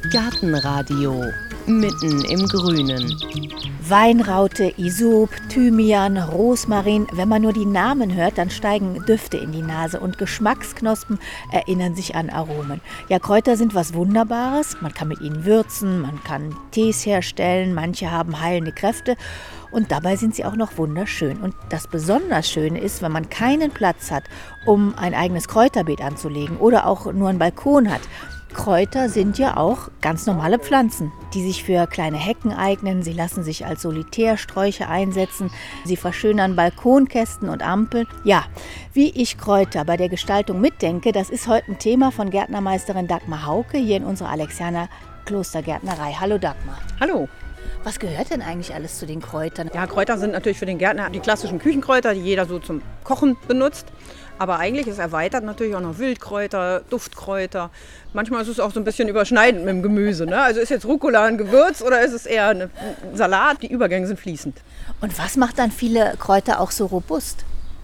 Gartenradio mitten im Grünen. Weinraute, Isop, Thymian, Rosmarin. Wenn man nur die Namen hört, dann steigen Düfte in die Nase und Geschmacksknospen erinnern sich an Aromen. Ja, Kräuter sind was Wunderbares. Man kann mit ihnen würzen, man kann Tees herstellen, manche haben heilende Kräfte. Und dabei sind sie auch noch wunderschön. Und das besonders Schöne ist, wenn man keinen Platz hat, um ein eigenes Kräuterbeet anzulegen oder auch nur einen Balkon hat. Kräuter sind ja auch ganz normale Pflanzen, die sich für kleine Hecken eignen. Sie lassen sich als Solitärsträuche einsetzen. Sie verschönern Balkonkästen und Ampeln. Ja, wie ich Kräuter bei der Gestaltung mitdenke, das ist heute ein Thema von Gärtnermeisterin Dagmar Hauke hier in unserer Alexianer Klostergärtnerei. Hallo Dagmar. Hallo. Was gehört denn eigentlich alles zu den Kräutern? Ja, Kräuter sind natürlich für den Gärtner die klassischen Küchenkräuter, die jeder so zum Kochen benutzt. Aber eigentlich ist erweitert natürlich auch noch Wildkräuter, Duftkräuter. Manchmal ist es auch so ein bisschen überschneidend mit dem Gemüse. Ne? Also ist jetzt Rucola ein Gewürz oder ist es eher ein Salat? Die Übergänge sind fließend. Und was macht dann viele Kräuter auch so robust?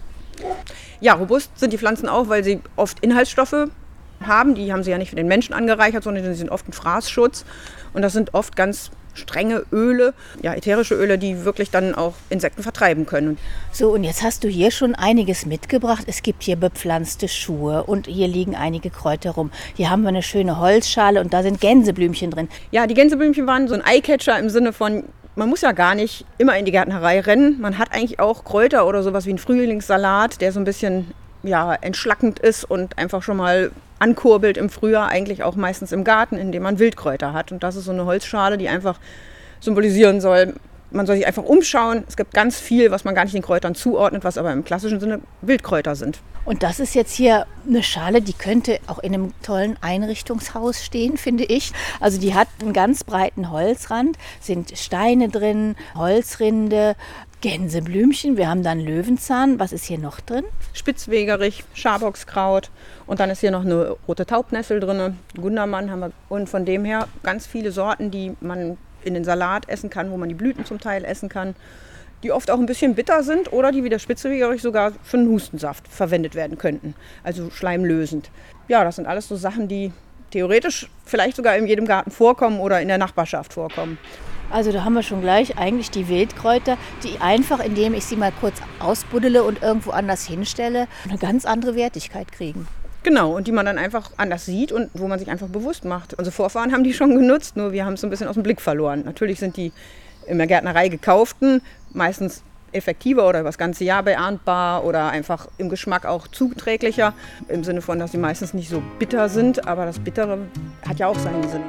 Ja, robust sind die Pflanzen auch, weil sie oft Inhaltsstoffe haben. Die haben sie ja nicht für den Menschen angereichert, sondern sie sind oft ein Fraßschutz. Und das sind oft ganz strenge Öle, ja, ätherische Öle, die wirklich dann auch Insekten vertreiben können. So, und jetzt hast du hier schon einiges mitgebracht. Es gibt hier bepflanzte Schuhe und hier liegen einige Kräuter rum. Hier haben wir eine schöne Holzschale und da sind Gänseblümchen drin. Ja, die Gänseblümchen waren so ein Eyecatcher im Sinne von, man muss ja gar nicht immer in die Gärtnerei rennen. Man hat eigentlich auch Kräuter oder sowas wie einen Frühlingssalat, der so ein bisschen entschlackend ist und einfach schon mal ankurbelt im Frühjahr, eigentlich auch meistens im Garten, indem man Wildkräuter hat. Und das ist so eine Holzschale, die einfach symbolisieren soll, man soll sich einfach umschauen. Es gibt ganz viel, was man gar nicht den Kräutern zuordnet, was aber im klassischen Sinne Wildkräuter sind. Und das ist jetzt hier eine Schale, die könnte auch in einem tollen Einrichtungshaus stehen, finde ich. Also die hat einen ganz breiten Holzrand, sind Steine drin, Holzrinde, Gänseblümchen, wir haben dann Löwenzahn. Was ist hier noch drin? Spitzwegerich, Schaboxkraut und dann ist hier noch eine rote Taubnessel drin, Gundermann haben wir. Und von dem her ganz viele Sorten, die man in den Salat essen kann, wo man die Blüten zum Teil essen kann, die oft auch ein bisschen bitter sind oder die wie der Spitzwegerich sogar für einen Hustensaft verwendet werden könnten, also schleimlösend. Ja, das sind alles so Sachen, die theoretisch vielleicht sogar in jedem Garten vorkommen oder in der Nachbarschaft vorkommen. Also da haben wir schon gleich eigentlich die Wildkräuter, die einfach, indem ich sie mal kurz ausbuddele und irgendwo anders hinstelle, eine ganz andere Wertigkeit kriegen. Genau, und die man dann einfach anders sieht und wo man sich einfach bewusst macht. Unsere Vorfahren haben die schon genutzt, nur wir haben es so ein bisschen aus dem Blick verloren. Natürlich sind die in der Gärtnerei gekauften meistens effektiver oder über das ganze Jahr beerntbar oder einfach im Geschmack auch zuträglicher. Im Sinne von, dass sie meistens nicht so bitter sind, aber das Bittere hat ja auch seinen Sinn.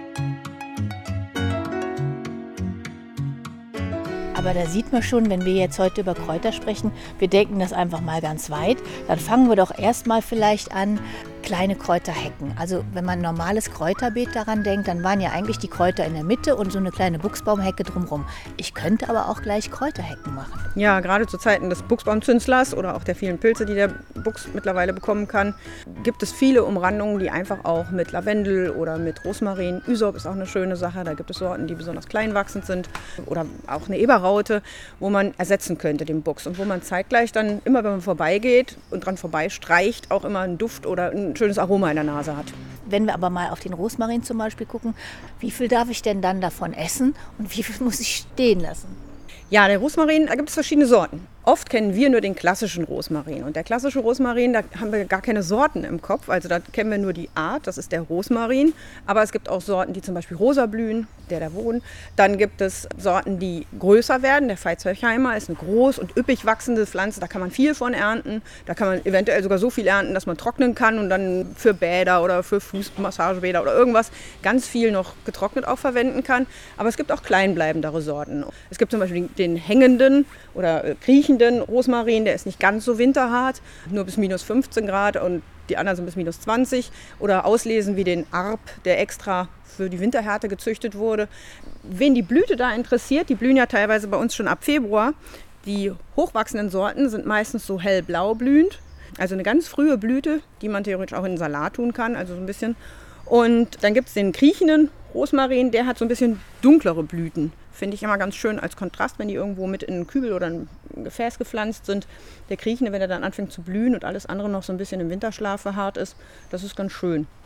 Aber da sieht man schon, wenn wir jetzt heute über Kräuter sprechen, wir denken das einfach mal ganz weit, dann fangen wir doch erstmal vielleicht an, kleine Kräuterhecken. Also wenn man ein normales Kräuterbeet daran denkt, dann waren ja eigentlich die Kräuter in der Mitte und so eine kleine Buchsbaumhecke drumherum. Ich könnte aber auch gleich Kräuterhecken machen. Ja, gerade zu Zeiten des Buchsbaumzündlers oder auch der vielen Pilze, die der Buchs mittlerweile bekommen kann, gibt es viele Umrandungen, die einfach auch mit Lavendel oder mit Rosmarin, Ysop ist auch eine schöne Sache, da gibt es Sorten, die besonders klein wachsend sind oder auch eine Eberraute, wo man ersetzen könnte den Buchs und wo man zeitgleich dann immer, wenn man vorbeigeht und dran vorbeistreicht, auch immer einen Duft oder ein schönes Aroma in der Nase hat. Wenn wir aber mal auf den Rosmarin zum Beispiel gucken, wie viel darf ich denn dann davon essen und wie viel muss ich stehen lassen? Ja, der Rosmarin, da gibt es verschiedene Sorten. Oft kennen wir nur den klassischen Rosmarin. Und der klassische Rosmarin, da haben wir gar keine Sorten im Kopf. Also da kennen wir nur die Art, das ist der Rosmarin. Aber es gibt auch Sorten, die zum Beispiel rosa blühen, der wohnt. Dann gibt es Sorten, die größer werden. Der Veitshöchheimer ist eine groß und üppig wachsende Pflanze. Da kann man viel von ernten. Da kann man eventuell sogar so viel ernten, dass man trocknen kann und dann für Bäder oder für Fußmassagebäder oder irgendwas ganz viel noch getrocknet auch verwenden kann. Aber es gibt auch kleinbleibendere Sorten. Es gibt zum Beispiel den hängenden oder kriechenden Rosmarin, der ist nicht ganz so winterhart, nur bis minus 15 Grad und die anderen sind bis minus 20. Oder auslesen wie den Arp, der extra für die Winterhärte gezüchtet wurde. Wen die Blüte da interessiert, die blühen ja teilweise bei uns schon ab Februar. Die hochwachsenden Sorten sind meistens so hellblau blühend, also eine ganz frühe Blüte, die man theoretisch auch in den Salat tun kann, also so ein bisschen. Und dann gibt es den kriechenden Rosmarin, der hat so ein bisschen dunklere Blüten. Finde ich immer ganz schön als Kontrast, wenn die irgendwo mit in einen Kübel oder ein Gefäß gepflanzt sind. Der kriechende, wenn er dann anfängt zu blühen und alles andere noch so ein bisschen im Winterschlaf verharrt ist, das ist ganz schön.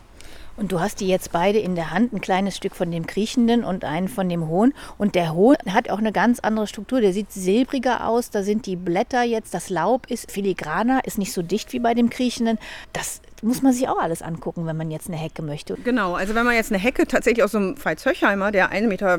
Und du hast die jetzt beide in der Hand, ein kleines Stück von dem Kriechenden und einen von dem Hohen. Und der Hohe hat auch eine ganz andere Struktur. Der sieht silbriger aus, da sind die Blätter jetzt, das Laub ist filigraner, ist nicht so dicht wie bei dem Kriechenden. Das muss man sich auch alles angucken, wenn man jetzt eine Hecke möchte. Genau, also wenn man jetzt eine Hecke tatsächlich aus so einem Veitshöchheimer, der 1,50 Meter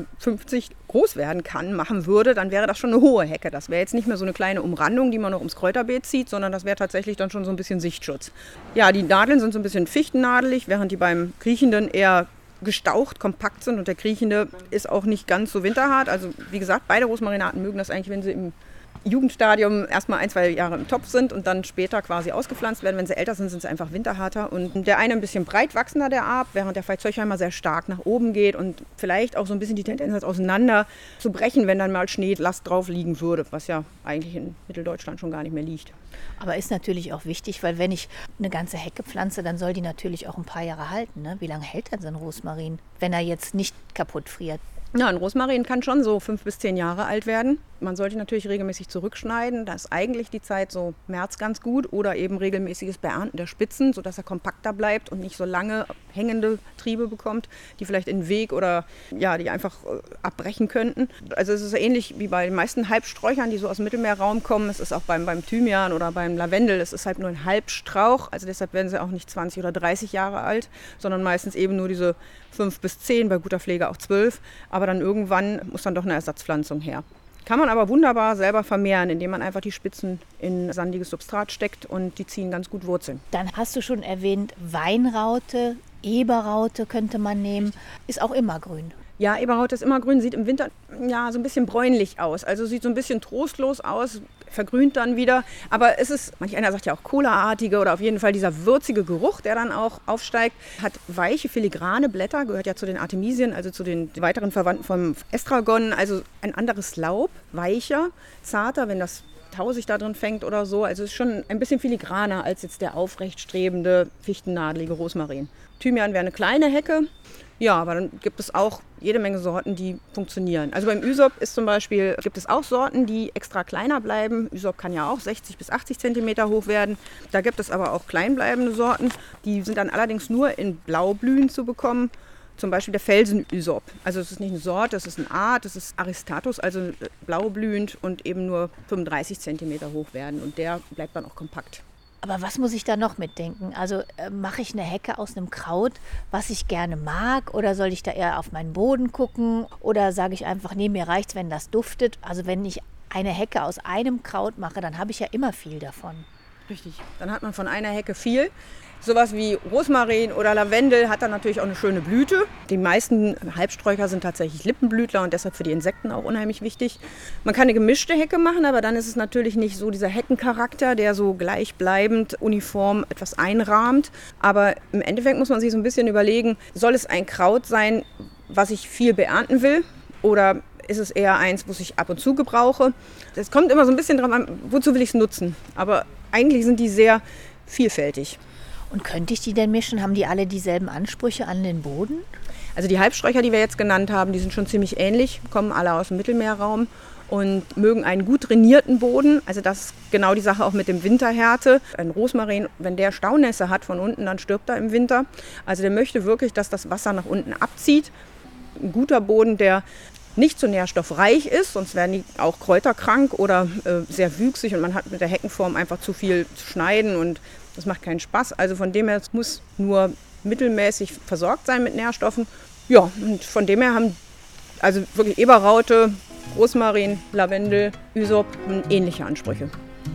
groß werden kann, machen würde, dann wäre das schon eine hohe Hecke. Das wäre jetzt nicht mehr so eine kleine Umrandung, die man noch ums Kräuterbeet zieht, sondern das wäre tatsächlich dann schon so ein bisschen Sichtschutz. Ja, die Nadeln sind so ein bisschen fichtennadelig, während die beim Kriechenden eher gestaucht, kompakt sind und der Kriechende ist auch nicht ganz so winterhart. Also wie gesagt, beide Rosmarinarten mögen das eigentlich, wenn sie im Jugendstadium erstmal 1-2 Jahre im Topf sind und dann später quasi ausgepflanzt werden. Wenn sie älter sind, sind sie einfach winterharter. Und der eine ein bisschen breit wachsender, der Arp, während der Veitshöchheimer sehr stark nach oben geht und vielleicht auch so ein bisschen die Tendenz hat, auseinander zu brechen, wenn dann mal Schneelast drauf liegen würde, was ja eigentlich in Mitteldeutschland schon gar nicht mehr liegt. Aber ist natürlich auch wichtig, weil wenn ich eine ganze Hecke pflanze, dann soll die natürlich auch ein paar Jahre halten. Ne? Wie lange hält denn so ein Rosmarin, wenn er jetzt nicht kaputt friert? Ja, ein Rosmarin kann schon so 5 bis 10 Jahre alt werden. Man sollte natürlich regelmäßig zurückschneiden. Da ist eigentlich die Zeit so März ganz gut oder eben regelmäßiges Beernten der Spitzen, sodass er kompakter bleibt und nicht so lange hängende Triebe bekommt, die vielleicht in den Weg oder ja, die einfach abbrechen könnten. Also es ist ähnlich wie bei den meisten Halbsträuchern, die so aus dem Mittelmeerraum kommen. Es ist auch beim Thymian oder beim Lavendel, es ist halt nur ein Halbstrauch. Also deshalb werden sie auch nicht 20 oder 30 Jahre alt, sondern meistens eben nur diese 5 bis 10, bei guter Pflege auch 12. Aber dann irgendwann muss dann doch eine Ersatzpflanzung her. Kann man aber wunderbar selber vermehren, indem man einfach die Spitzen in sandiges Substrat steckt und die ziehen ganz gut Wurzeln. Dann hast du schon erwähnt, Weinraute, Eberraute könnte man nehmen, ist auch immergrün. Ja, Eberraute ist immergrün, sieht im Winter ja so ein bisschen bräunlich aus. Also sieht so ein bisschen trostlos aus, vergrünt dann wieder. Aber es ist, manch einer sagt ja auch Cola-artige oder auf jeden Fall dieser würzige Geruch, der dann auch aufsteigt. Hat weiche, filigrane Blätter, gehört ja zu den Artemisien, also zu den weiteren Verwandten vom Estragon. Also ein anderes Laub, weicher, zarter, wenn das Tau sich da drin fängt oder so. Also es ist schon ein bisschen filigraner als jetzt der aufrechtstrebende, fichtennadelige Rosmarin. Thymian wäre eine kleine Hecke. Ja, aber dann gibt es auch jede Menge Sorten, die funktionieren. Also beim Ysop ist zum Beispiel, gibt es auch Sorten, die extra kleiner bleiben. Ysop kann ja auch 60 bis 80 Zentimeter hoch werden. Da gibt es aber auch kleinbleibende Sorten. Die sind dann allerdings nur in Blaublühen zu bekommen. Zum Beispiel der Felsen-Ysop. Also es ist nicht eine Sorte, es ist eine Art, es ist Aristatus, also blaublühend und eben nur 35 Zentimeter hoch werden. Und der bleibt dann auch kompakt. Aber was muss ich da noch mitdenken? Also mache ich eine Hecke aus einem Kraut, was ich gerne mag? Oder soll ich da eher auf meinen Boden gucken? Oder sage ich einfach, nee, mir reicht's, wenn das duftet? Also wenn ich eine Hecke aus einem Kraut mache, dann habe ich ja immer viel davon. Richtig, dann hat man von einer Hecke viel. Sowas wie Rosmarin oder Lavendel hat dann natürlich auch eine schöne Blüte. Die meisten Halbsträucher sind tatsächlich Lippenblütler und deshalb für die Insekten auch unheimlich wichtig. Man kann eine gemischte Hecke machen, aber dann ist es natürlich nicht so dieser Heckencharakter, der so gleichbleibend uniform etwas einrahmt. Aber im Endeffekt muss man sich so ein bisschen überlegen, soll es ein Kraut sein, was ich viel beernten will oder ist es eher eins, was ich ab und zu gebrauche. Es kommt immer so ein bisschen drauf an, wozu will ich es nutzen. Aber eigentlich sind die sehr vielfältig. Und könnte ich die denn mischen? Haben die alle dieselben Ansprüche an den Boden? Also die Halbsträucher, die wir jetzt genannt haben, die sind schon ziemlich ähnlich, kommen alle aus dem Mittelmeerraum und mögen einen gut drainierten Boden. Also das ist genau die Sache auch mit dem Winterhärte. Ein Rosmarin, wenn der Staunässe hat von unten, dann stirbt er im Winter. Also der möchte wirklich, dass das Wasser nach unten abzieht. Ein guter Boden, der nicht so nährstoffreich ist, sonst werden die auch kräuterkrank oder sehr wüchsig und man hat mit der Heckenform einfach zu viel zu schneiden und das macht keinen Spaß. Also von dem her, es muss nur mittelmäßig versorgt sein mit Nährstoffen. Ja, und von dem her haben also wirklich Eberraute, Rosmarin, Lavendel, Ysop ähnliche Ansprüche.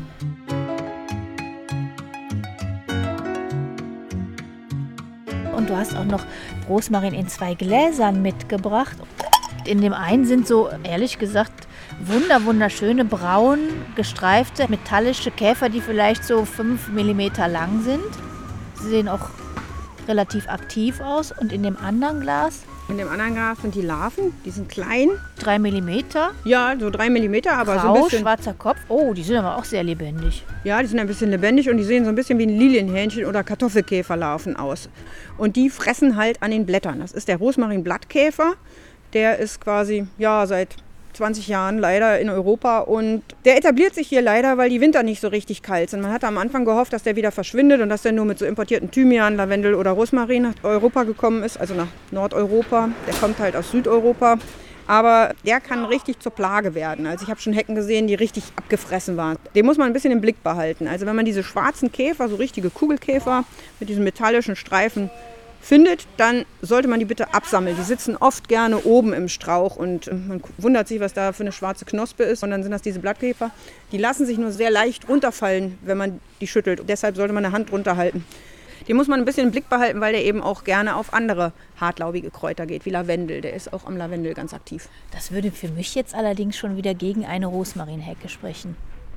Und du hast auch noch Rosmarin in 2 Gläsern mitgebracht. In dem einen sind so, ehrlich gesagt, wunderschöne braun gestreifte metallische Käfer, die vielleicht so 5 mm lang sind. Sie sehen auch relativ aktiv aus. Und in dem anderen Glas? In dem anderen Glas sind die Larven, die sind klein. 3 mm? Ja, so 3 mm, aber Grau, so ein bisschen. schwarzer Kopf. Oh, die sind aber auch sehr lebendig. Ja, die sind ein bisschen lebendig und die sehen so ein bisschen wie ein Lilienhähnchen oder Kartoffelkäferlarven aus. Und die fressen halt an den Blättern. Das ist der Rosmarin-Blattkäfer. Der ist quasi seit 20 Jahren leider in Europa und der etabliert sich hier leider, weil die Winter nicht so richtig kalt sind. Man hatte am Anfang gehofft, dass der wieder verschwindet und dass der nur mit so importierten Thymian, Lavendel oder Rosmarin nach Europa gekommen ist, also nach Nordeuropa. Der kommt halt aus Südeuropa. Aber der kann richtig zur Plage werden. Also ich habe schon Hecken gesehen, die richtig abgefressen waren. Den muss man ein bisschen im Blick behalten. Also wenn man diese schwarzen Käfer, so richtige Kugelkäfer mit diesen metallischen Streifen findet, dann sollte man die bitte absammeln. Die sitzen oft gerne oben im Strauch und man wundert sich, was da für eine schwarze Knospe ist. Und dann sind das diese Blattkäfer. Die lassen sich nur sehr leicht runterfallen, wenn man die schüttelt. Und deshalb sollte man eine Hand runterhalten. Den muss man ein bisschen im Blick behalten, weil der eben auch gerne auf andere hartlaubige Kräuter geht, wie Lavendel. Der ist auch am Lavendel ganz aktiv. Das würde für mich jetzt allerdings schon wieder gegen eine Rosmarinhecke sprechen.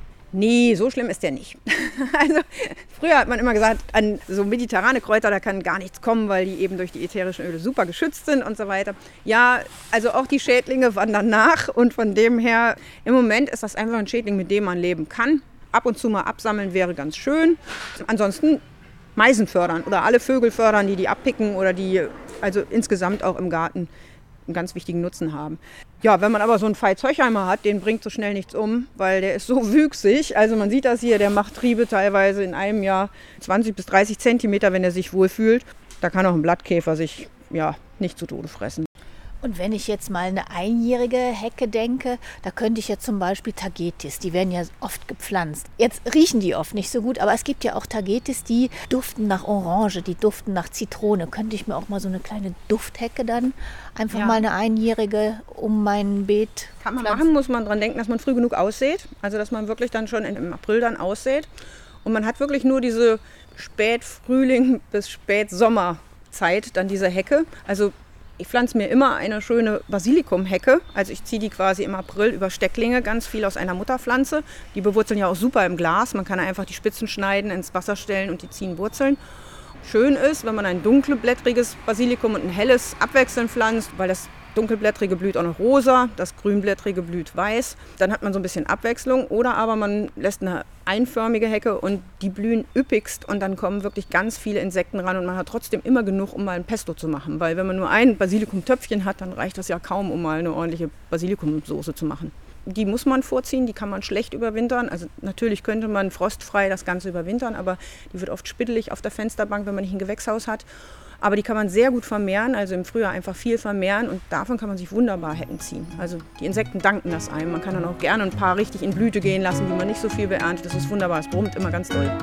Nee, so schlimm ist der nicht. Also früher hat man immer gesagt, an so mediterrane Kräuter, da kann gar nichts kommen, weil die eben durch die ätherischen Öle super geschützt sind und so weiter. Ja, also auch die Schädlinge wandern nach und von dem her, im Moment ist das einfach ein Schädling, mit dem man leben kann. Ab und zu mal absammeln wäre ganz schön. Ansonsten Meisen fördern oder alle Vögel fördern, die abpicken oder die also insgesamt auch im Garten einen ganz wichtigen Nutzen haben. Ja, wenn man aber so einen Veitshöchheimer hat, den bringt so schnell nichts um, weil der ist so wüchsig. Also man sieht das hier, der macht Triebe teilweise in einem Jahr 20 bis 30 Zentimeter, wenn er sich wohlfühlt. Da kann auch ein Blattkäfer sich nicht zu Tode fressen. Und wenn ich jetzt mal eine einjährige Hecke denke, da könnte ich ja zum Beispiel Tagetes, die werden ja oft gepflanzt. Jetzt riechen die oft nicht so gut, aber es gibt ja auch Tagetes, die duften nach Orange, die duften nach Zitrone. Könnte ich mir auch mal so eine kleine Dufthecke dann einfach mal eine einjährige um mein Beet kann man machen, muss man dran denken, dass man früh genug aussät. Also dass man wirklich dann schon im April dann aussät. Und man hat wirklich nur diese Spätfrühling bis Spätsommerzeit, dann diese Hecke. Also ich pflanze mir immer eine schöne Basilikumhecke. Also ich ziehe die quasi im April über Stecklinge, ganz viel aus einer Mutterpflanze. Die bewurzeln ja auch super im Glas. Man kann einfach die Spitzen schneiden, ins Wasser stellen und die ziehen Wurzeln. Schön ist, wenn man ein dunkelblättriges Basilikum und ein helles abwechselnd pflanzt, weil das dunkelblättrige blüht auch noch rosa, das grünblättrige blüht weiß. Dann hat man so ein bisschen Abwechslung. Oder aber man lässt eine einförmige Hecke und die blühen üppigst und dann kommen wirklich ganz viele Insekten ran und man hat trotzdem immer genug, um mal ein Pesto zu machen. Weil wenn man nur ein Basilikumtöpfchen hat, dann reicht das ja kaum, um mal eine ordentliche Basilikumsoße zu machen. Die muss man vorziehen, die kann man schlecht überwintern. Also natürlich könnte man frostfrei das Ganze überwintern, aber die wird oft spittelig auf der Fensterbank, wenn man nicht ein Gewächshaus hat. Aber die kann man sehr gut vermehren, also im Frühjahr einfach viel vermehren und davon kann man sich wunderbar Hecken ziehen. Also die Insekten danken das einem. Man kann dann auch gerne ein paar richtig in Blüte gehen lassen, die man nicht so viel beerntet. Das ist wunderbar, es brummt immer ganz doll.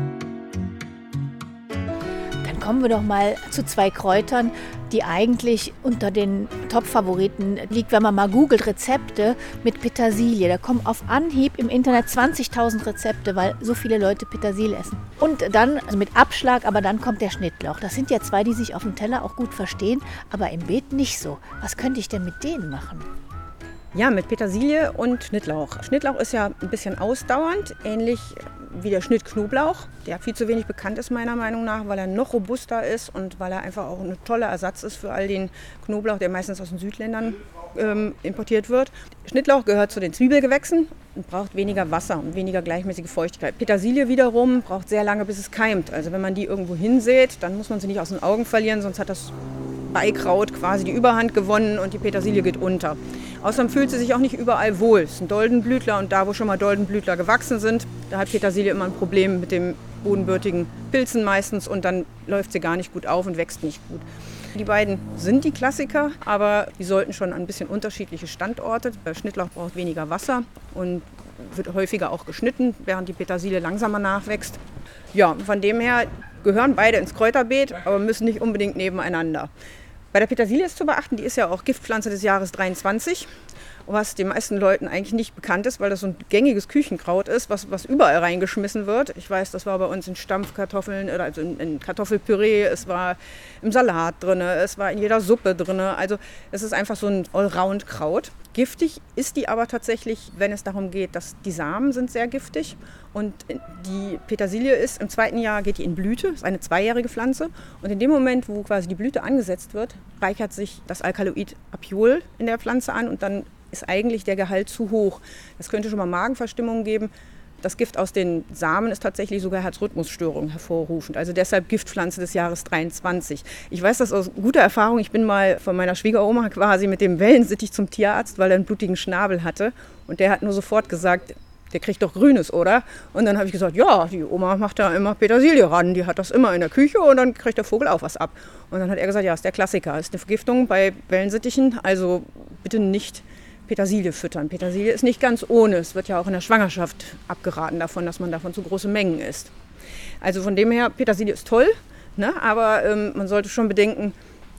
Dann kommen wir doch mal zu zwei Kräutern, die eigentlich unter den Top-Favoriten liegt, wenn man mal googelt Rezepte mit Petersilie. Da kommen auf Anhieb im Internet 20.000 Rezepte, weil so viele Leute Petersilie essen. Und dann, also mit Abschlag, aber dann kommt der Schnittlauch. Das sind ja zwei, die sich auf dem Teller auch gut verstehen, aber im Beet nicht so. Was könnte ich denn mit denen machen? Ja, mit Petersilie und Schnittlauch. Schnittlauch ist ja ein bisschen ausdauernd, ähnlich wie der Schnittknoblauch, der viel zu wenig bekannt ist meiner Meinung nach, weil er noch robuster ist und weil er einfach auch ein toller Ersatz ist für all den Knoblauch, der meistens aus den Südländern importiert wird. Schnittlauch gehört zu den Zwiebelgewächsen und braucht weniger Wasser und weniger gleichmäßige Feuchtigkeit. Petersilie wiederum braucht sehr lange, bis es keimt. Also wenn man die irgendwo hinsät, dann muss man sie nicht aus den Augen verlieren, sonst hat das Beikraut quasi die Überhand gewonnen und die Petersilie geht unter. Außerdem fühlt sie sich auch nicht überall wohl. Es ist ein Doldenblütler und da, wo schon mal Doldenblütler gewachsen sind, da hat Petersilie immer ein Problem mit den bodenbürtigen Pilzen meistens und dann läuft sie gar nicht gut auf und wächst nicht gut. Die beiden sind die Klassiker, aber die sollten schon an ein bisschen unterschiedliche Standorte. Der Schnittlauch braucht weniger Wasser und wird häufiger auch geschnitten, während die Petersilie langsamer nachwächst. Ja, von dem her gehören beide ins Kräuterbeet, aber müssen nicht unbedingt nebeneinander. Bei der Petersilie ist zu beachten, die ist ja auch Giftpflanze des Jahres 23, was den meisten Leuten eigentlich nicht bekannt ist, weil das so ein gängiges Küchenkraut ist, was überall reingeschmissen wird. Ich weiß, das war bei uns in Stampfkartoffeln, also in Kartoffelpüree, es war im Salat drin, es war in jeder Suppe drin. Also es ist einfach so ein Allround-Kraut. Giftig ist die aber tatsächlich, wenn es darum geht, dass die Samen sind sehr giftig. Und die Petersilie ist im zweiten Jahr, geht die in Blüte, ist eine zweijährige Pflanze. Und in dem Moment, wo quasi die Blüte angesetzt wird, reichert sich das Alkaloid Apiol in der Pflanze an und dann ist eigentlich der Gehalt zu hoch. Das könnte schon mal Magenverstimmungen geben. Das Gift aus den Samen ist tatsächlich sogar Herzrhythmusstörungen hervorrufend. Also deshalb Giftpflanze des Jahres 23. Ich weiß das aus guter Erfahrung. Ich bin mal von meiner Schwiegeroma quasi mit dem Wellensittich zum Tierarzt, weil er einen blutigen Schnabel hatte. Und der hat nur sofort gesagt, der kriegt doch Grünes, oder? Und dann habe ich gesagt, ja, die Oma macht da immer Petersilie ran. Die hat das immer in der Küche und dann kriegt der Vogel auch was ab. Und dann hat er gesagt, ja, ist der Klassiker. Ist eine Vergiftung bei Wellensittichen. Also bitte nicht Petersilie füttern. Petersilie ist nicht ganz ohne. Es wird ja auch in der Schwangerschaft abgeraten davon, dass man davon zu große Mengen isst. Also von dem her, Petersilie ist toll, ne? Aber man sollte schon bedenken,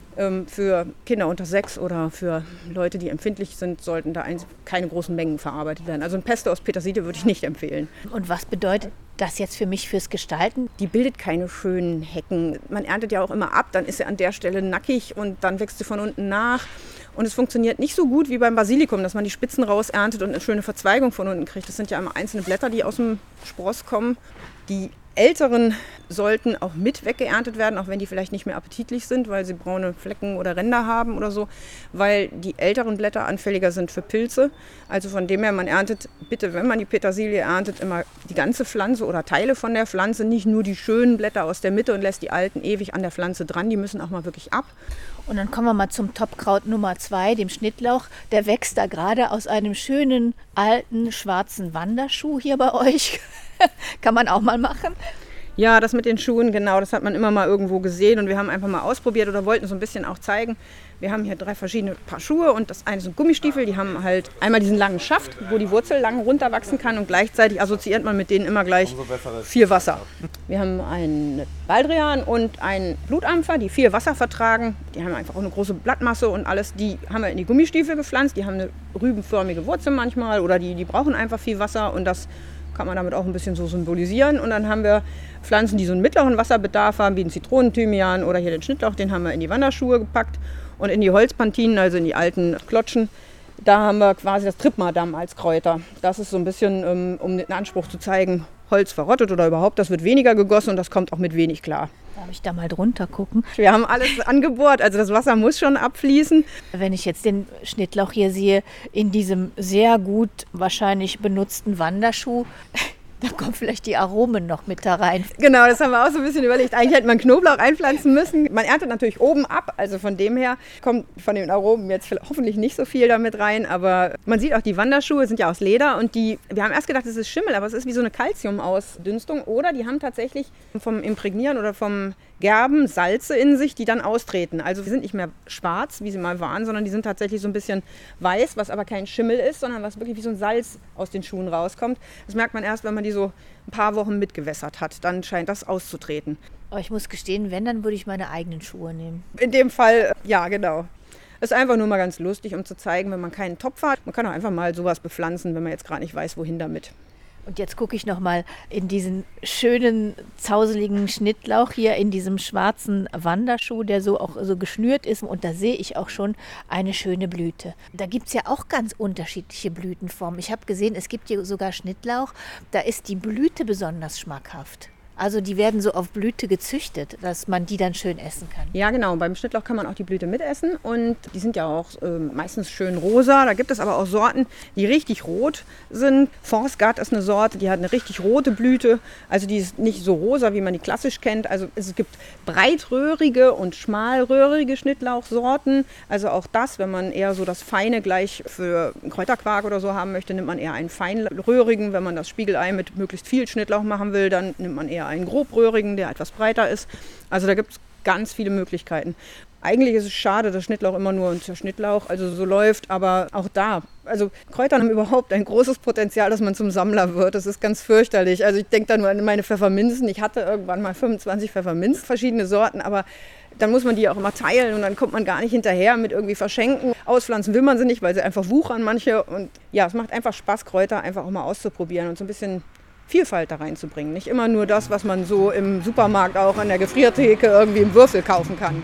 für Kinder unter 6 oder für Leute, die empfindlich sind, sollten da keine großen Mengen verarbeitet werden. Also ein Pesto aus Petersilie würde ich nicht empfehlen. Und was bedeutet das jetzt für mich fürs Gestalten? Die bildet keine schönen Hecken. Man erntet ja auch immer ab, dann ist sie an der Stelle nackig und dann wächst sie von unten nach. Und es funktioniert nicht so gut wie beim Basilikum, dass man die Spitzen rauserntet und eine schöne Verzweigung von unten kriegt. Das sind ja immer einzelne Blätter, die aus dem Spross kommen. Die älteren sollten auch mit weggeerntet werden, auch wenn die vielleicht nicht mehr appetitlich sind, weil sie braune Flecken oder Ränder haben oder so, weil die älteren Blätter anfälliger sind für Pilze. Also von dem her, man erntet bitte, wenn man die Petersilie erntet, immer die ganze Pflanze oder Teile von der Pflanze, nicht nur die schönen Blätter aus der Mitte und lässt die alten ewig an der Pflanze dran, die müssen auch mal wirklich ab. Und dann kommen wir mal zum Topkraut Nummer 2, dem Schnittlauch. Der wächst da gerade aus einem schönen, alten, schwarzen Wanderschuh hier bei euch. Kann man auch mal machen. Ja, das mit den Schuhen, genau, das hat man immer mal irgendwo gesehen und wir haben einfach mal ausprobiert oder wollten so ein bisschen auch zeigen. Wir haben hier 3 verschiedene Paar Schuhe und das eine sind Gummistiefel, die haben halt einmal diesen langen Schaft, wo die Wurzel lang runterwachsen kann und gleichzeitig assoziiert man mit denen immer gleich viel Wasser. Wir haben einen Baldrian und einen Blutampfer, die viel Wasser vertragen. Die haben einfach auch eine große Blattmasse und alles, die haben wir in die Gummistiefel gepflanzt. Die haben eine rübenförmige Wurzel manchmal oder die brauchen einfach viel Wasser und das kann man damit auch ein bisschen so symbolisieren. Und dann haben wir Pflanzen, die so einen mittleren Wasserbedarf haben, wie den Zitronenthymian oder hier den Schnittlauch, den haben wir in die Wanderschuhe gepackt. Und in die Holzpantinen, also in die alten Klotschen, da haben wir quasi das Trippmadam als Kräuter. Das ist so ein bisschen, um den Anspruch zu zeigen, Holz verrottet oder überhaupt, das wird weniger gegossen und das kommt auch mit wenig klar. Darf ich da mal drunter gucken? Wir haben alles angebohrt, also das Wasser muss schon abfließen. Wenn ich jetzt den Schnittlauch hier sehe, in diesem sehr gut wahrscheinlich benutzten Wanderschuh, da kommen vielleicht die Aromen noch mit da rein. Genau, das haben wir auch so ein bisschen überlegt. Eigentlich hätte man Knoblauch einpflanzen müssen. Man erntet natürlich oben ab, also von dem her kommt von den Aromen jetzt hoffentlich nicht so viel damit rein. Aber man sieht auch, die Wanderschuhe sind ja aus Leder und wir haben erst gedacht, es ist Schimmel, aber es ist wie so eine Calciumausdünstung. Oder die haben tatsächlich vom Imprägnieren oder vom Gerben Salze in sich, die dann austreten. Also die sind nicht mehr schwarz, wie sie mal waren, sondern die sind tatsächlich so ein bisschen weiß, was aber kein Schimmel ist, sondern was wirklich wie so ein Salz aus den Schuhen rauskommt. Das merkt man erst, wenn man die so ein paar Wochen mitgewässert hat. Dann scheint das auszutreten. Aber ich muss gestehen, wenn, dann würde ich meine eigenen Schuhe nehmen. In dem Fall, ja, genau. Es ist einfach nur mal ganz lustig, um zu zeigen, wenn man keinen Topf hat. Man kann auch einfach mal sowas bepflanzen, wenn man jetzt gerade nicht weiß, wohin damit. Und jetzt gucke ich noch mal in diesen schönen, zauseligen Schnittlauch hier, in diesem schwarzen Wanderschuh, der so auch so geschnürt ist. Und da sehe ich auch schon eine schöne Blüte. Da gibt es ja auch ganz unterschiedliche Blütenformen. Ich habe gesehen, es gibt hier sogar Schnittlauch, da ist die Blüte besonders schmackhaft. Also die werden so auf Blüte gezüchtet, dass man die dann schön essen kann. Ja, genau. Beim Schnittlauch kann man auch die Blüte mitessen und die sind ja auch meistens schön rosa. Da gibt es aber auch Sorten, die richtig rot sind. Forsgard ist eine Sorte, die hat eine richtig rote Blüte. Also die ist nicht so rosa, wie man die klassisch kennt. Also es gibt breitröhrige und schmalröhrige Schnittlauchsorten. Also auch das, wenn man eher so das Feine gleich für Kräuterquark oder so haben möchte, nimmt man eher einen feinröhrigen. Wenn man das Spiegelei mit möglichst viel Schnittlauch machen will, dann nimmt man eher einen grobröhrigen, der etwas breiter ist. Also da gibt es ganz viele Möglichkeiten. Eigentlich ist es schade, dass Schnittlauch immer nur unter Schnittlauch so läuft, aber auch da. Also Kräuter haben überhaupt ein großes Potenzial, dass man zum Sammler wird. Das ist ganz fürchterlich. Also ich denke da nur an meine Pfefferminzen. Ich hatte irgendwann mal 25 Pfefferminz, verschiedene Sorten, aber dann muss man die auch immer teilen und dann kommt man gar nicht hinterher mit irgendwie verschenken. Auspflanzen will man sie nicht, weil sie einfach wuchern manche. Und ja, es macht einfach Spaß, Kräuter einfach auch mal auszuprobieren und so ein bisschen Vielfalt da reinzubringen. Nicht immer nur das, was man so im Supermarkt auch an der Gefriertheke irgendwie im Würfel kaufen kann.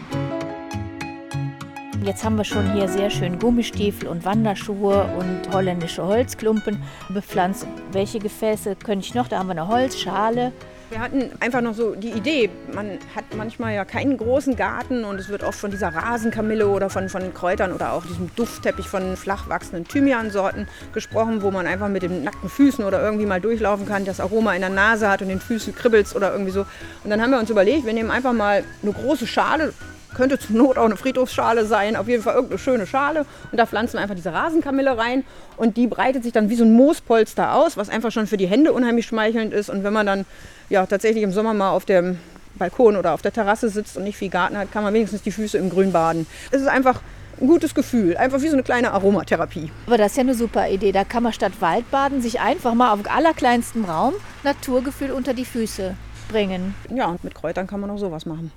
Jetzt haben wir schon hier sehr schön Gummistiefel und Wanderschuhe und holländische Holzklumpen bepflanzt. Welche Gefäße könnte ich noch? Da haben wir eine Holzschale. Wir hatten einfach noch so die Idee, man hat manchmal ja keinen großen Garten und es wird oft von dieser Rasenkamille oder von Kräutern oder auch diesem Duftteppich von flach wachsenden Thymiansorten gesprochen, wo man einfach mit den nackten Füßen oder irgendwie mal durchlaufen kann, das Aroma in der Nase hat und den Füßen kribbelt oder irgendwie so. Und dann haben wir uns überlegt, wir nehmen einfach mal eine große Schale, könnte zur Not auch eine Friedhofsschale sein, auf jeden Fall irgendeine schöne Schale. Und da pflanzen wir einfach diese Rasenkamille rein und die breitet sich dann wie so ein Moospolster aus, was einfach schon für die Hände unheimlich schmeichelnd ist. Und wenn man dann ja tatsächlich im Sommer mal auf dem Balkon oder auf der Terrasse sitzt und nicht viel Garten hat, kann man wenigstens die Füße im Grün baden. Es ist einfach ein gutes Gefühl, einfach wie so eine kleine Aromatherapie. Aber das ist ja eine super Idee. Da kann man statt Waldbaden sich einfach mal auf allerkleinstem Raum Naturgefühl unter die Füße bringen. Ja, und mit Kräutern kann man auch sowas machen.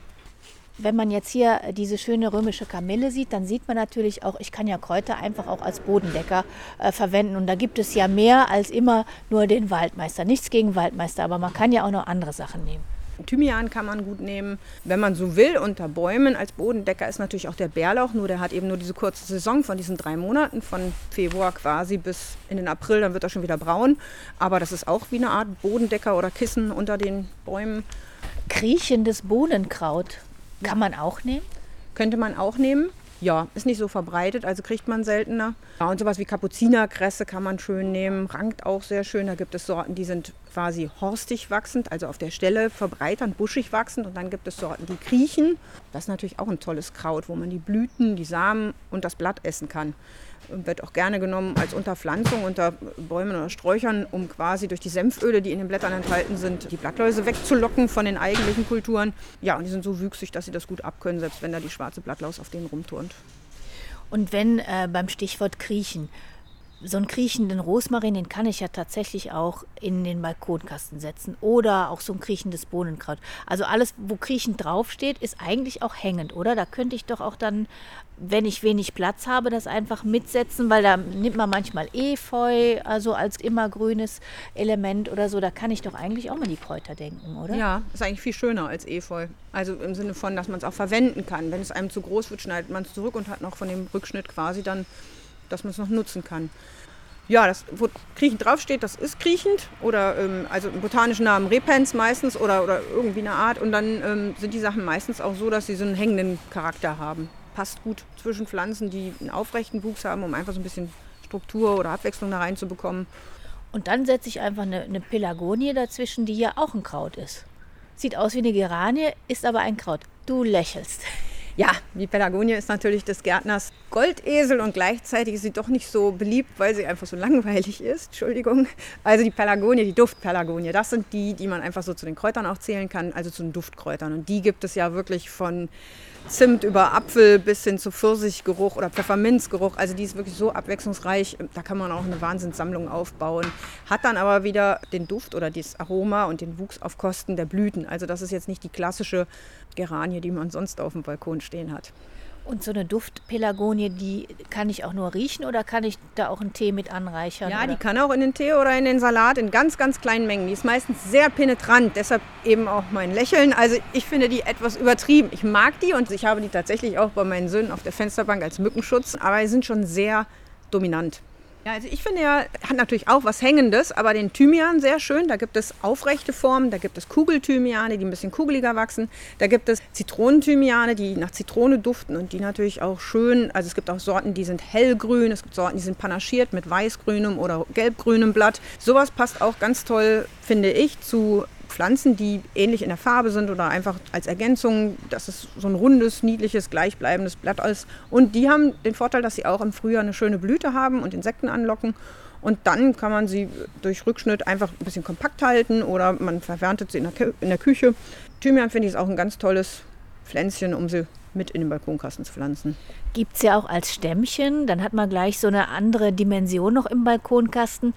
Wenn man jetzt hier diese schöne römische Kamille sieht, dann sieht man natürlich auch, ich kann ja Kräuter einfach auch als Bodendecker verwenden. Und da gibt es ja mehr als immer nur den Waldmeister. Nichts gegen Waldmeister, aber man kann ja auch noch andere Sachen nehmen. Thymian kann man gut nehmen, wenn man so will. Unter Bäumen als Bodendecker ist natürlich auch der Bärlauch, nur der hat eben nur diese kurze Saison von diesen 3 Monaten, von Februar quasi bis in den April, dann wird er schon wieder braun. Aber das ist auch wie eine Art Bodendecker oder Kissen unter den Bäumen. Kriechendes Bohnenkraut kann man auch nehmen? Könnte man auch nehmen. Ja, ist nicht so verbreitet, also kriegt man seltener. Ja, und sowas wie Kapuzinerkresse kann man schön nehmen, rankt auch sehr schön. Da gibt es Sorten, die sind quasi horstig wachsend, also auf der Stelle verbreitern, buschig wachsend. Und dann gibt es Sorten, die kriechen. Das ist natürlich auch ein tolles Kraut, wo man die Blüten, die Samen und das Blatt essen kann. Und wird auch gerne genommen als Unterpflanzung unter Bäumen oder Sträuchern, um quasi durch die Senföle, die in den Blättern enthalten sind, die Blattläuse wegzulocken von den eigentlichen Kulturen. Ja, und die sind so wüchsig, dass sie das gut abkönnen, selbst wenn da die schwarze Blattlaus auf denen rumturnt. Und wenn beim Stichwort Kriechen, so einen kriechenden Rosmarin, den kann ich ja tatsächlich auch in den Balkonkasten setzen oder auch so ein kriechendes Bohnenkraut. Also alles, wo kriechend draufsteht, ist eigentlich auch hängend, oder? Da könnte ich doch auch dann, wenn ich wenig Platz habe, das einfach mitsetzen, weil da nimmt man manchmal Efeu, also als immergrünes Element oder so. Da kann ich doch eigentlich auch mal die Kräuter denken, oder? Ja, ist eigentlich viel schöner als Efeu. Also im Sinne von, dass man es auch verwenden kann. Wenn es einem zu groß wird, schneidet man es zurück und hat noch von dem Rückschnitt quasi dann, dass man es noch nutzen kann. Ja, das, wo kriechend draufsteht, das ist kriechend oder also im botanischen Namen Repens meistens oder irgendwie eine Art. Und dann sind die Sachen meistens auch so, dass sie so einen hängenden Charakter haben. Passt gut zwischen Pflanzen, die einen aufrechten Wuchs haben, um einfach so ein bisschen Struktur oder Abwechslung da reinzubekommen. Und dann setze ich einfach eine Pelargonie dazwischen, die ja auch ein Kraut ist. Sieht aus wie eine Geranie, ist aber ein Kraut. Du lächelst. Ja, die Pelargonie ist natürlich des Gärtners Goldesel und gleichzeitig ist sie doch nicht so beliebt, weil sie einfach so langweilig ist. Entschuldigung. Also die Pelargonie, die Duftpelargonie, das sind die man einfach so zu den Kräutern auch zählen kann, also zu den Duftkräutern. Und die gibt es ja wirklich von Zimt über Apfel bis hin zu Pfirsichgeruch oder Pfefferminzgeruch. Also die ist wirklich so abwechslungsreich, da kann man auch eine Wahnsinnssammlung aufbauen. Hat dann aber wieder den Duft oder das Aroma und den Wuchs auf Kosten der Blüten. Also das ist jetzt nicht die klassische Geranie, die man sonst auf dem Balkon stehen hat. Und so eine Duftpelargonie, die kann ich auch nur riechen oder kann ich da auch einen Tee mit anreichern? Ja, oder? die kann auch in den Tee oder in den Salat in ganz, ganz kleinen Mengen. Die ist meistens sehr penetrant, deshalb eben auch mein Lächeln. Also ich finde die etwas übertrieben. Ich mag die und ich habe die tatsächlich auch bei meinen Söhnen auf der Fensterbank als Mückenschutz, aber die sind schon sehr dominant. Ja, also ich finde ja, hat natürlich auch was Hängendes, aber den Thymian sehr schön. Da gibt es aufrechte Formen, da gibt es Kugelthymiane, die ein bisschen kugeliger wachsen. Da gibt es Zitronenthymiane, die nach Zitrone duften und die natürlich auch schön, also es gibt auch Sorten, die sind hellgrün, es gibt Sorten, die sind panaschiert mit weißgrünem oder gelbgrünem Blatt. Sowas passt auch ganz toll, finde ich, zu Pflanzen, die ähnlich in der Farbe sind oder einfach als Ergänzung, dass es so ein rundes, niedliches, gleichbleibendes Blatt ist. Und die haben den Vorteil, dass sie auch im Frühjahr eine schöne Blüte haben und Insekten anlocken. Und dann kann man sie durch Rückschnitt einfach ein bisschen kompakt halten oder man verwerntet sie in der Küche. Thymian finde ich ist auch ein ganz tolles Pflänzchen, um sie mit in den Balkonkasten zu pflanzen. Gibt es ja auch als Stämmchen, dann hat man gleich so eine andere Dimension noch im Balkonkasten.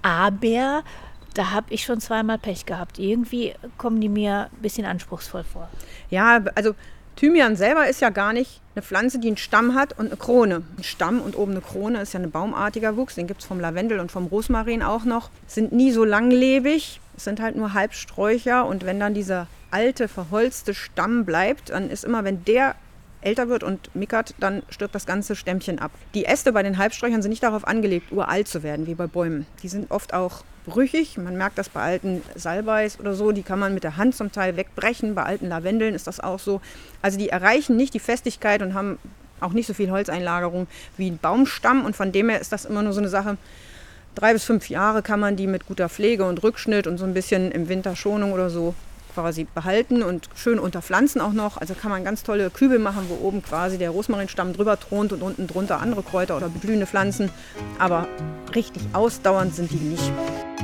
Aber da habe ich schon zweimal Pech gehabt. Irgendwie kommen die mir ein bisschen anspruchsvoll vor. Ja, also Thymian selber ist ja gar nicht eine Pflanze, die einen Stamm hat und eine Krone. Ein Stamm und oben eine Krone ist ja ein baumartiger Wuchs. Den gibt es vom Lavendel und vom Rosmarin auch noch. Sind nie so langlebig, es sind halt nur Halbsträucher. Und wenn dann dieser alte, verholzte Stamm bleibt, dann ist immer, wenn der älter wird und mickert, dann stirbt das ganze Stämmchen ab. Die Äste bei den Halbsträuchern sind nicht darauf angelegt, uralt zu werden, wie bei Bäumen. Die sind oft auch brüchig. Man merkt das bei alten Salbeis oder so, die kann man mit der Hand zum Teil wegbrechen. Bei alten Lavendeln ist das auch so. Also die erreichen nicht die Festigkeit und haben auch nicht so viel Holzeinlagerung wie ein Baumstamm. Und von dem her ist das immer nur so eine Sache, 3 bis 5 Jahre kann man die mit guter Pflege und Rückschnitt und so ein bisschen im Winter Schonung oder so quasi behalten und schön unterpflanzen auch noch. Also kann man ganz tolle Kübel machen, wo oben quasi der Rosmarinstamm drüber thront und unten drunter andere Kräuter oder blühende Pflanzen. Aber richtig ausdauernd sind die nicht.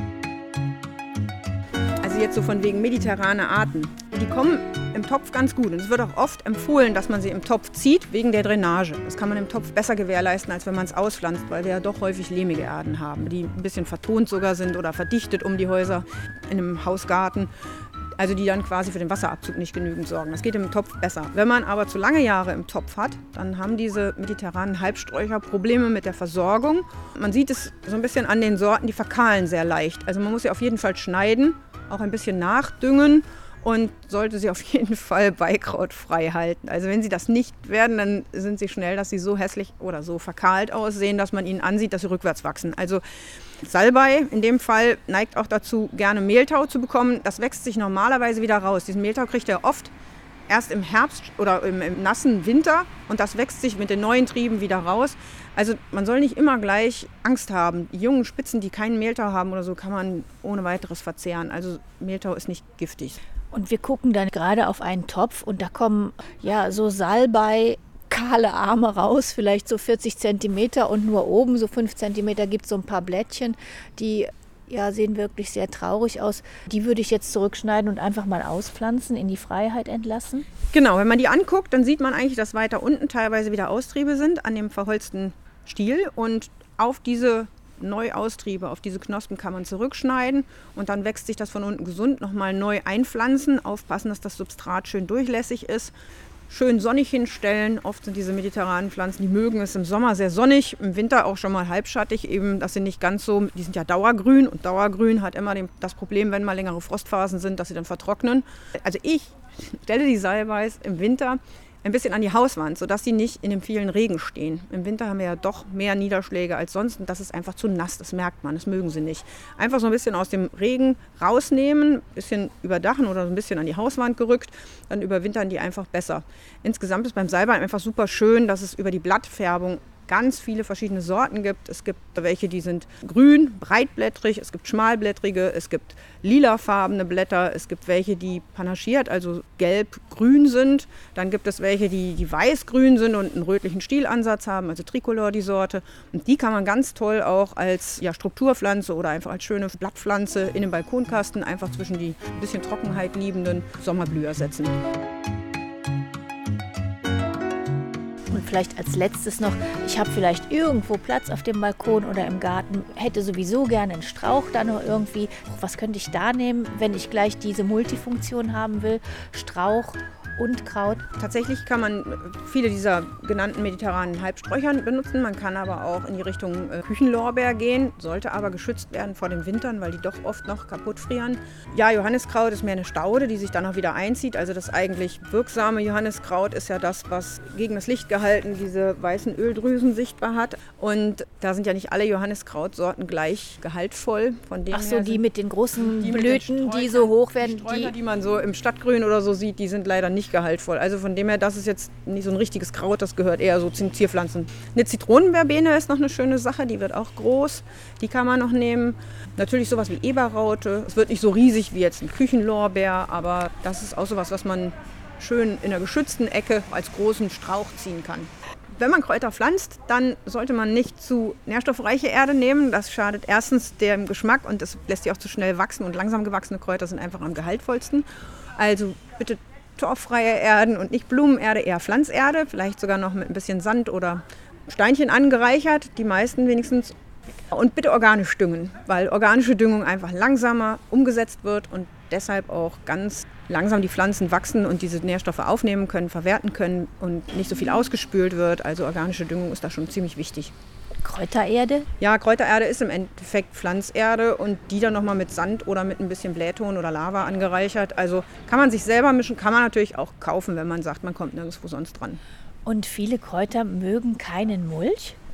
Also jetzt so von wegen mediterrane Arten. Die kommen im Topf ganz gut. Und es wird auch oft empfohlen, dass man sie im Topf zieht, wegen der Drainage. Das kann man im Topf besser gewährleisten, als wenn man es auspflanzt, weil wir ja doch häufig lehmige Erden haben, die ein bisschen vertont sogar sind oder verdichtet um die Häuser in einem Hausgarten. Also die dann quasi für den Wasserabzug nicht genügend sorgen. Das geht im Topf besser. Wenn man aber zu lange Jahre im Topf hat, dann haben diese mediterranen Halbsträucher Probleme mit der Versorgung. Man sieht es so ein bisschen an den Sorten, die verkahlen sehr leicht. Also man muss sie auf jeden Fall schneiden, auch ein bisschen nachdüngen und sollte sie auf jeden Fall beikrautfrei halten. Also wenn sie das nicht werden, dann sind sie schnell, dass sie so hässlich oder so verkahlt aussehen, dass man ihnen ansieht, dass sie rückwärts wachsen. Also Salbei in dem Fall neigt auch dazu, gerne Mehltau zu bekommen. Das wächst sich normalerweise wieder raus. Diesen Mehltau kriegt er oft erst im Herbst oder im nassen Winter und das wächst sich mit den neuen Trieben wieder raus. Also man soll nicht immer gleich Angst haben. Die jungen Spitzen, die keinen Mehltau haben oder so, kann man ohne weiteres verzehren. Also Mehltau ist nicht giftig. Und wir gucken dann gerade auf einen Topf und da kommen ja so Salbei, kahle Arme raus, vielleicht so 40 Zentimeter und nur oben so 5 Zentimeter gibt es so ein paar Blättchen, die ja, sehen wirklich sehr traurig aus. Die würde ich jetzt zurückschneiden und einfach mal auspflanzen, in die Freiheit entlassen. Genau, wenn man die anguckt, dann sieht man eigentlich, dass weiter unten teilweise wieder Austriebe sind an dem verholzten Stiel und auf diese Neuaustriebe, auf diese Knospen kann man zurückschneiden und dann wächst sich das von unten gesund, nochmal neu einpflanzen, aufpassen, dass das Substrat schön durchlässig ist. Schön sonnig hinstellen. Oft sind diese mediterranen Pflanzen, die mögen es im Sommer sehr sonnig, im Winter auch schon mal halbschattig, eben, dass sie nicht ganz so, die sind ja dauergrün und dauergrün hat immer das Problem, wenn mal längere Frostphasen sind, dass sie dann vertrocknen. Also ich stelle die Salbeis im Winter ein bisschen an die Hauswand, sodass sie nicht in dem vielen Regen stehen. Im Winter haben wir ja doch mehr Niederschläge als sonst und das ist einfach zu nass, das merkt man, das mögen sie nicht. Einfach so ein bisschen aus dem Regen rausnehmen, ein bisschen überdachen oder so ein bisschen an die Hauswand gerückt, dann überwintern die einfach besser. Insgesamt ist beim Salbei einfach super schön, dass es über die Blattfärbung ganz viele verschiedene Sorten gibt. Es gibt welche, die sind grün, breitblättrig, es gibt schmalblättrige, es gibt lilafarbene Blätter, es gibt welche, die panaschiert, also gelb-grün sind. Dann gibt es welche, die weiß-grün sind und einen rötlichen Stielansatz haben, also Tricolor die Sorte. Und die kann man ganz toll auch als Strukturpflanze oder einfach als schöne Blattpflanze in den Balkonkasten einfach zwischen die ein bisschen Trockenheit liebenden Sommerblüher setzen. Und vielleicht als letztes noch, ich habe vielleicht irgendwo Platz auf dem Balkon oder im Garten, hätte sowieso gerne einen Strauch da noch irgendwie. Was könnte ich da nehmen, wenn ich gleich diese Multifunktion haben will? Strauch und Kraut. Tatsächlich kann man viele dieser genannten mediterranen Halbsträuchern benutzen. Man kann aber auch in die Richtung Küchenlorbeer gehen, sollte aber geschützt werden vor den Wintern, weil die doch oft noch kaputt frieren. Ja, Johanniskraut ist mehr eine Staude, die sich dann auch wieder einzieht. Also das eigentlich wirksame Johanniskraut ist ja das, was gegen das Licht gehalten diese weißen Öldrüsen sichtbar hat. Und da sind ja nicht alle Johanniskrautsorten gleich gehaltvoll. Von denen Ach so, die mit den großen die Blüten, die so hoch werden. Die Sträucher, die man so im Stadtgrün oder so sieht, die sind leider nicht gehaltvoll. Also von dem her, das ist jetzt nicht so ein richtiges Kraut, das gehört eher so zu Zierpflanzen. Eine Zitronenverbene ist noch eine schöne Sache, die wird auch groß, die kann man noch nehmen. Natürlich sowas wie Eberraute. Es wird nicht so riesig wie jetzt ein Küchenlorbeer, aber das ist auch sowas, was man schön in einer geschützten Ecke als großen Strauch ziehen kann. Wenn man Kräuter pflanzt, dann sollte man nicht zu nährstoffreiche Erde nehmen. Das schadet erstens dem Geschmack und es lässt sich auch zu schnell wachsen. Und langsam gewachsene Kräuter sind einfach am gehaltvollsten. Also bitte torffreie Erden und nicht Blumenerde, eher Pflanzerde. Vielleicht sogar noch mit ein bisschen Sand oder Steinchen angereichert, die meisten wenigstens. Und bitte organisch düngen, weil organische Düngung einfach langsamer umgesetzt wird und deshalb auch ganz langsam die Pflanzen wachsen und diese Nährstoffe aufnehmen können, verwerten können und nicht so viel ausgespült wird. Also organische Düngung ist da schon ziemlich wichtig. Kräutererde? Ja, Kräutererde ist im Endeffekt Pflanzerde und die dann nochmal mit Sand oder mit ein bisschen Blähton oder Lava angereichert. Also kann man sich selber mischen, kann man natürlich auch kaufen, wenn man sagt, man kommt nirgendwo sonst dran. Und viele Kräuter mögen keinen Mulch?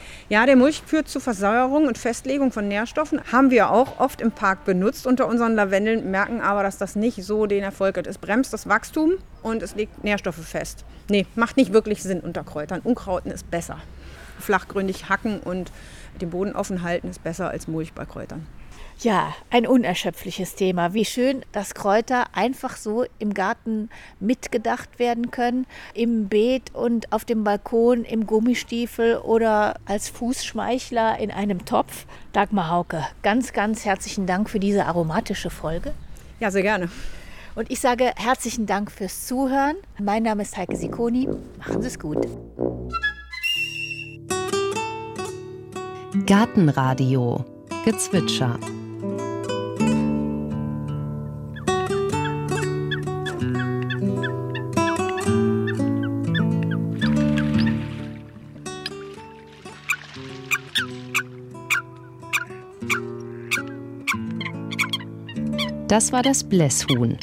Ja, der Mulch führt zu Versäuerung und Festlegung von Nährstoffen. Haben wir auch oft im Park benutzt unter unseren Lavendeln, merken aber, dass das nicht so den Erfolg hat. Es bremst das Wachstum und es legt Nährstoffe fest. Nee, macht nicht wirklich Sinn unter Kräutern. Unkrauten ist besser. Flachgründig hacken und den Boden offen halten ist besser als Mulch bei Kräutern. Ja, ein unerschöpfliches Thema. Wie schön, dass Kräuter einfach so im Garten mitgedacht werden können, im Beet und auf dem Balkon, im Gummistiefel oder als Fußschmeichler in einem Topf. Dagmar Hauke, ganz, ganz herzlichen Dank für diese aromatische Folge. Ja, sehr gerne. Und ich sage herzlichen Dank fürs Zuhören. Mein Name ist Heike Sicconi. Machen Sie es gut. Gartenradio Gezwitscher. Das war das Blässhuhn.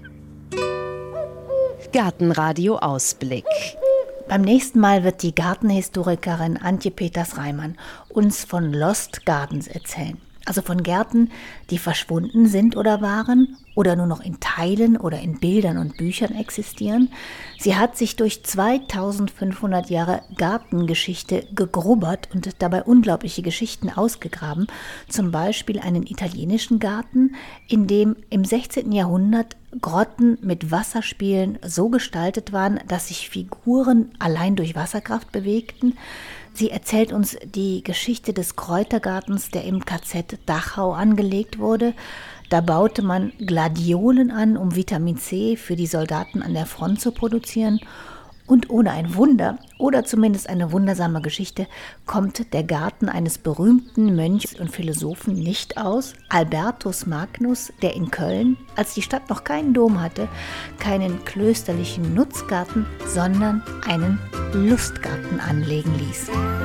Gartenradio Ausblick. Beim nächsten Mal wird die Gartenhistorikerin Antje Peters-Reimann uns von Lost Gardens erzählen. Also von Gärten, die verschwunden sind oder waren oder nur noch in Teilen oder in Bildern und Büchern existieren. Sie hat sich durch 2500 Jahre Gartengeschichte gegrubbert und dabei unglaubliche Geschichten ausgegraben. Zum Beispiel einen italienischen Garten, in dem im 16. Jahrhundert Grotten mit Wasserspielen so gestaltet waren, dass sich Figuren allein durch Wasserkraft bewegten. Sie erzählt uns die Geschichte des Kräutergartens, der im KZ Dachau angelegt wurde. Da baute man Gladiolen an, um Vitamin C für die Soldaten an der Front zu produzieren. Und ohne ein Wunder, oder zumindest eine wundersame Geschichte, kommt der Garten eines berühmten Mönchs und Philosophen nicht aus, Albertus Magnus, der in Köln, als die Stadt noch keinen Dom hatte, keinen klösterlichen Nutzgarten, sondern einen Lustgarten anlegen ließ.